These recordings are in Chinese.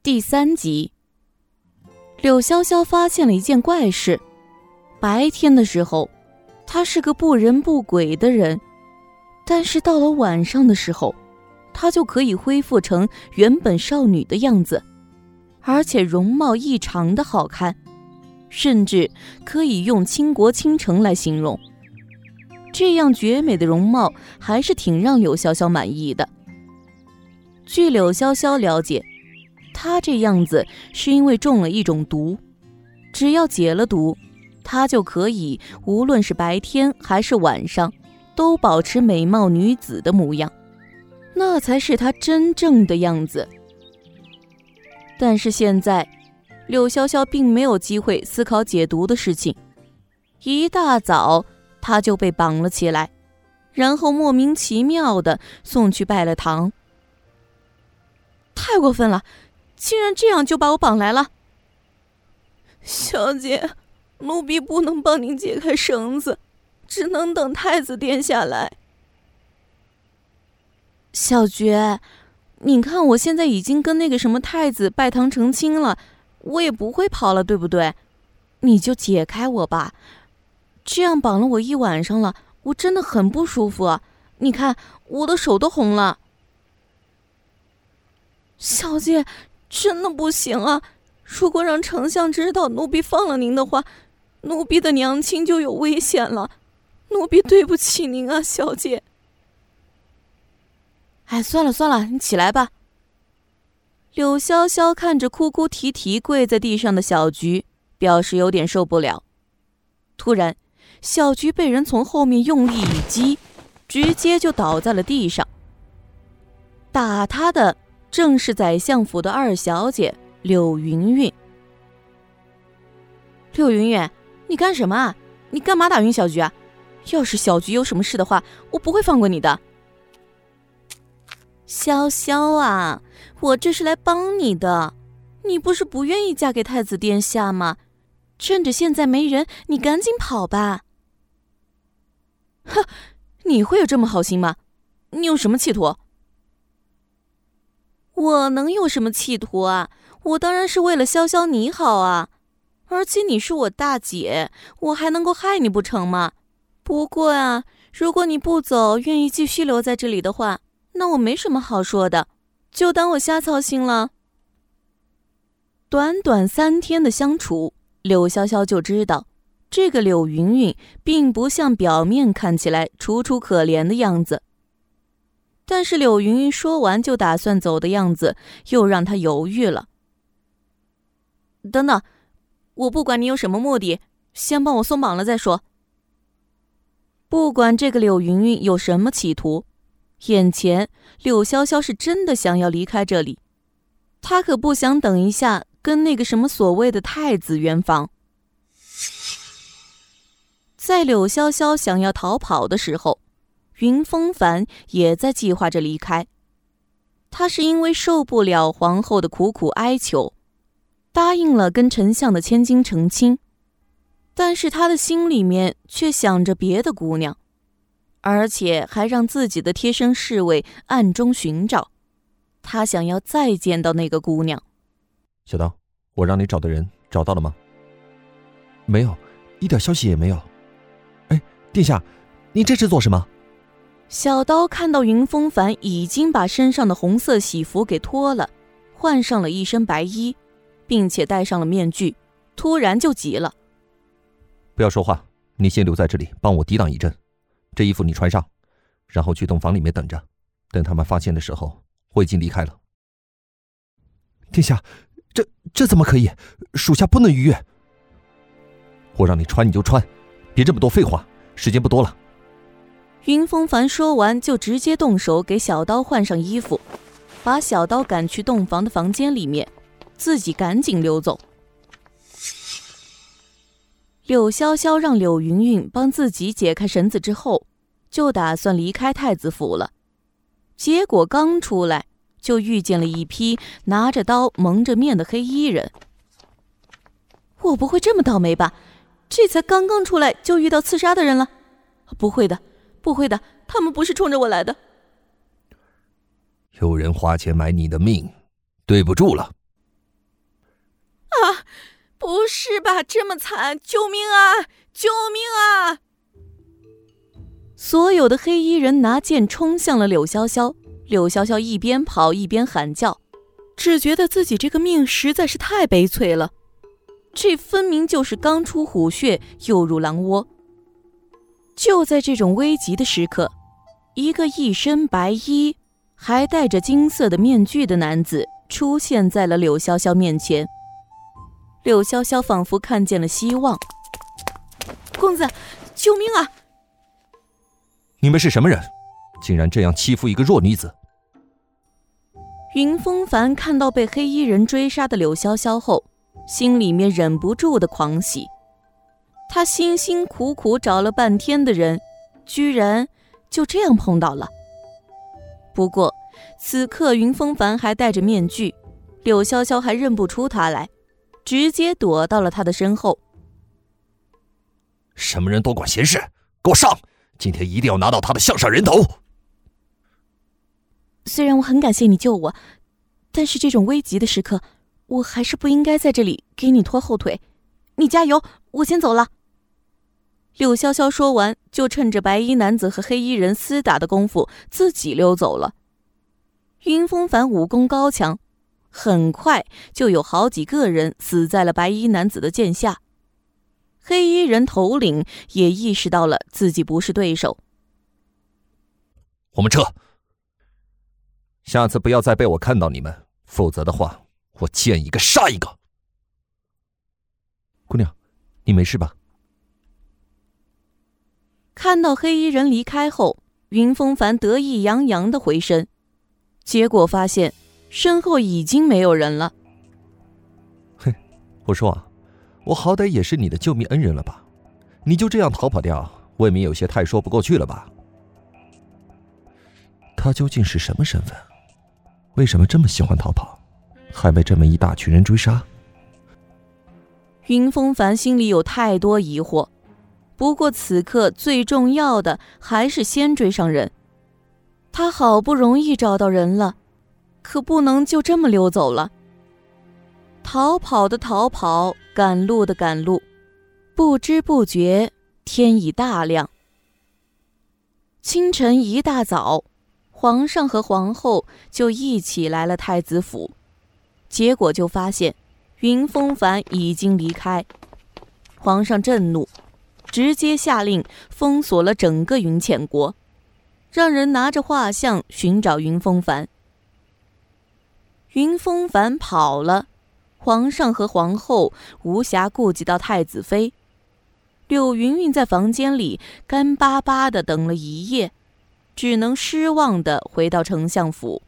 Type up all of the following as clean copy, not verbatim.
第3集，柳潇潇发现了一件怪事。白天的时候，他是个不人不鬼的人，但是到了晚上的时候，他就可以恢复成原本少女的样子，而且容貌异常的好看，甚至可以用倾国倾城来形容。这样绝美的容貌还是挺让柳潇潇满意的。据柳潇潇了解，她这样子是因为中了一种毒，只要解了毒，她就可以无论是白天还是晚上都保持美貌女子的模样，那才是她真正的样子。但是现在柳潇潇并没有机会思考解毒的事情，一大早她就被绑了起来，然后莫名其妙地送去拜了堂。太过分了，竟然这样就把我绑来了。 小姐，奴婢不能帮您解开绳子，只能等太子殿下来。 小爵，你看我现在已经跟那个什么太子拜堂成亲了，我也不会跑了，对不对？你就解开我吧，这样绑了我一晚上了，我真的很不舒服啊，你看我的手都红了。 小姐，真的不行啊！如果让丞相知道奴婢放了您的话，奴婢的娘亲就有危险了。奴婢对不起您啊，小姐。 哎，算了算了，你起来吧。柳潇潇看着哭哭啼啼跪在地上的小菊，表示有点受不了。突然，小菊被人从后面用力一击，直接就倒在了地上。打她的正是宰相府的二小姐柳云云。柳云云，你干什么啊？你干嘛打晕小菊啊？要是小菊有什么事的话，我不会放过你的。潇潇啊，我这是来帮你的。你不是不愿意嫁给太子殿下吗？趁着现在没人，你赶紧跑吧。哼，你会有这么好心吗？你有什么企图？我能有什么企图啊？我当然是为了潇潇你好啊，而且你是我大姐，我还能够害你不成吗？不过啊，如果你不走，愿意继续留在这里的话，那我没什么好说的，就当我瞎操心了。短短3天的相处，柳潇潇就知道，这个柳云云并不像表面看起来楚楚可怜的样子。但是柳云云说完就打算走的样子，又让他犹豫了。等等，我不管你有什么目的，先帮我松绑了再说。不管这个柳云云有什么企图，眼前柳潇潇是真的想要离开这里，他可不想等一下跟那个什么所谓的太子圆房。在柳潇潇想要逃跑的时候，云风帆也在计划着离开。他是因为受不了皇后的苦苦哀求，答应了跟丞相的千金成亲，但是他的心里面却想着别的姑娘，而且还让自己的贴身侍卫暗中寻找，他想要再见到那个姑娘。 小刀，我让你找的人找到了吗？没有，一点消息也没有。哎，殿下，你这是做什么？ 小刀看到云风帆已经把身上的红色喜服给脱了，换上了一身白衣，并且戴上了面具，突然就急了。 不要说话，你先留在这里帮我抵挡一阵。这衣服你穿上，然后去洞房里面等着，等他们发现的时候，我已经离开了。殿下，这怎么可以？属下不能逾越。我让你穿你就穿，别这么多废话，时间不多了。 云风帆说完就直接动手给小刀换上衣服，把小刀赶去洞房的房间里面，自己赶紧溜走。柳潇潇让柳云云帮自己解开绳子之后，就打算离开太子府了。结果刚出来，就遇见了一批拿着刀蒙着面的黑衣人。我不会这么倒霉吧？这才刚刚出来就遇到刺杀的人了？不会的，不会的，他们不是冲着我来的。 有人花钱买你的命，对不住了。 啊！不是吧，这么惨！救命啊！救命啊！ 所有的黑衣人拿剑冲向了柳潇潇，柳潇潇一边跑一边喊叫，只觉得自己这个命实在是太悲催了。这分明就是刚出虎穴又入狼窝。就在这种危急的时刻，一个一身白衣还戴着金色的面具的男子出现在了柳潇潇面前。柳潇潇仿佛看见了希望。 公子，救命啊！ 你们是什么人？竟然这样欺负一个弱女子！ 云风帆看到被黑衣人追杀的柳潇潇后，心里面忍不住的狂喜。他辛辛苦苦找了半天的人，居然就这样碰到了。不过此刻云风帆还戴着面具，柳潇潇还认不出他来，直接躲到了他的身后。 什么人多管闲事，给我上！今天一定要拿到他的项上人头。 虽然我很感谢你救我，但是这种危急的时刻，我还是不应该在这里给你拖后腿。你加油，我先走了。柳潇潇说完，就趁着白衣男子和黑衣人厮打的功夫，自己溜走了。云风帆武功高强，很快就有好几个人死在了白衣男子的剑下。黑衣人头领也意识到了自己不是对手。 我们撤，下次不要再被我看到你们，否则的话，我见一个杀一个。姑娘，你没事吧？ 看到黑衣人离开后，云风帆得意洋洋地回身，结果发现身后已经没有人了。 嘿，我说啊，我好歹也是你的救命恩人了吧？你就这样逃跑掉，未免有些太说不过去了吧？他究竟是什么身份？为什么这么喜欢逃跑，还被这么一大群人追杀？ 云风帆心里有太多疑惑，不过此刻最重要的还是先追上人。他好不容易找到人了，可不能就这么溜走了。逃跑的逃跑，赶路的赶路，不知不觉天已大亮。清晨一大早，皇上和皇后就一起来了太子府，结果就发现云风帆已经离开。皇上震怒，直接下令封锁了整个云浅国，让人拿着画像寻找云风帆。云风帆跑了，皇上和皇后无暇顾及到太子妃。柳云云在房间里干巴巴地等了一夜，只能失望地回到丞相府。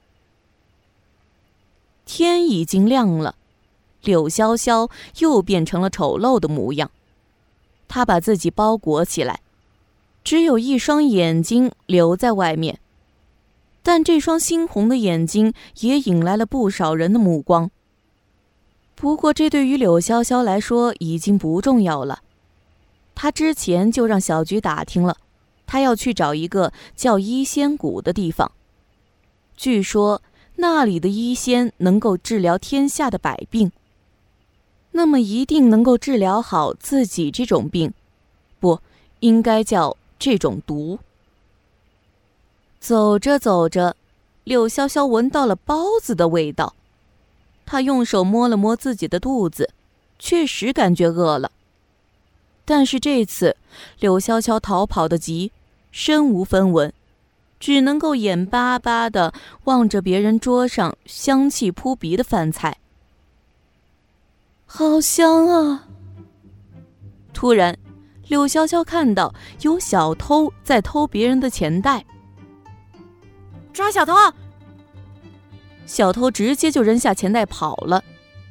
天已经亮了，柳潇潇又变成了丑陋的模样。她把自己包裹起来，只有一双眼睛留在外面，但这双猩红的眼睛也引来了不少人的目光。不过这对于柳潇潇来说已经不重要了。她之前就让小菊打听了，她要去找一个叫医仙谷的地方，据说那里的医仙能够治疗天下的百病，那么一定能够治疗好自己这种病，不，应该叫这种毒。走着走着，柳潇潇闻到了包子的味道，她用手摸了摸自己的肚子，确实感觉饿了。但是这次柳潇潇逃跑的急，身无分文，只能够眼巴巴地望着别人桌上香气扑鼻的饭菜。好香啊！突然，柳潇潇看到有小偷在偷别人的钱袋。 抓小偷！ 小偷直接就扔下钱袋跑了。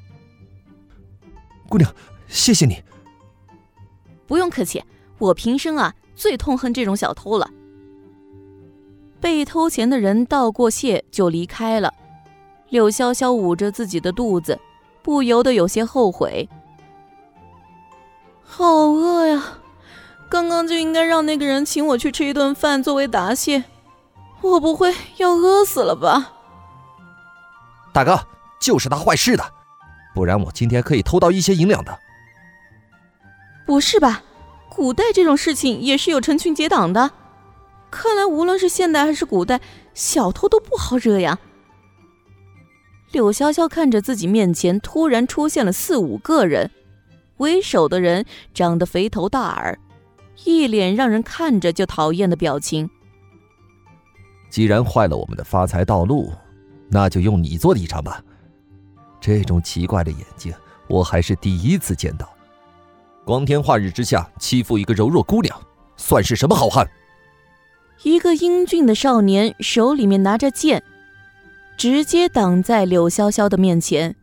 姑娘，谢谢你。 不用客气，我平生最痛恨这种小偷了。被偷钱的人道过谢就离开了。柳潇潇捂着自己的肚子，不由得有些后悔。 好饿呀，刚刚就应该让那个人请我去吃一顿饭作为答谢，我不会要饿死了吧？ 大哥，就是他坏事的， 不然我今天可以偷到一些银两的。 不是吧？古代这种事情也是有成群结党的，看来无论是现代还是古代，小偷都不好惹呀。柳潇潇看着自己面前突然出现了4、5个人，为首的人长得肥头大耳，一脸让人看着就讨厌的表情。 既然坏了我们的发财道路，那就用你做立场吧。这种奇怪的眼睛，我还是第一次见到。光天化日之下欺负一个柔弱姑娘，算是什么好汉？ 一个英俊的少年手里面拿着剑，直接挡在柳潇潇的面前。